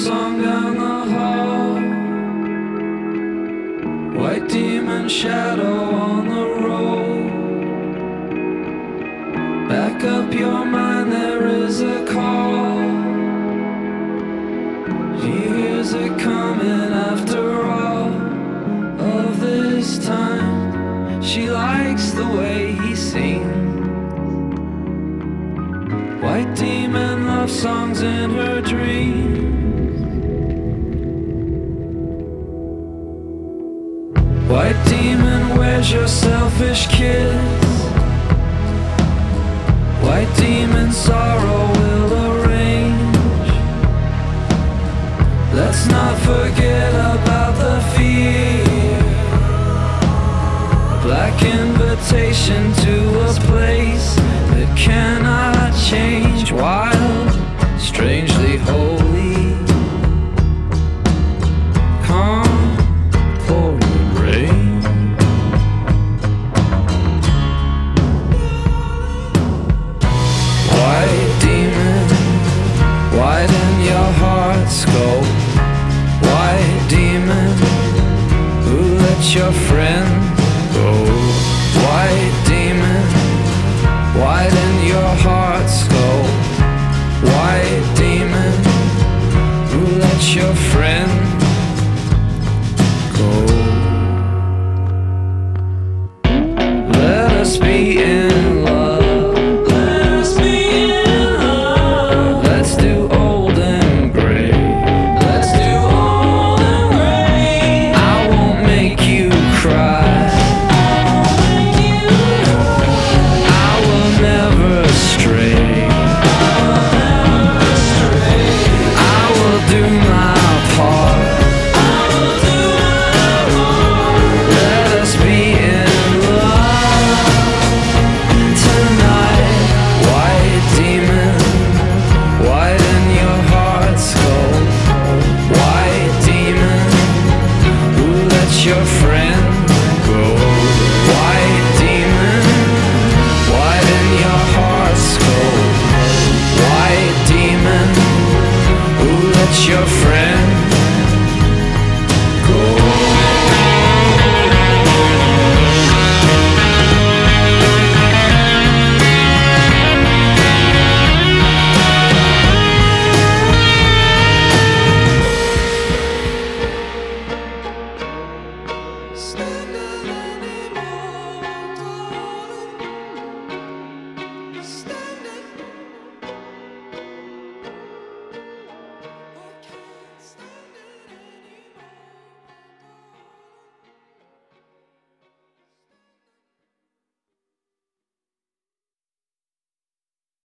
song down the hall. White demon shadow on the road. Back up your mind, there is a call. She hears it coming after all of this time. She likes the way he sings. White demon love songs in her dreams. White demon, where's your selfish kiss? White demon, sorrow will arrange. Let's not forget about the fear. Black invitation to a place that cannot change. Wild, strangely holy. Calm, pouring rain. White demon, widen your heart scope. White demon, who let your friend go? White demon, widen your heart scope. White demon, who let your friend go? Let us be in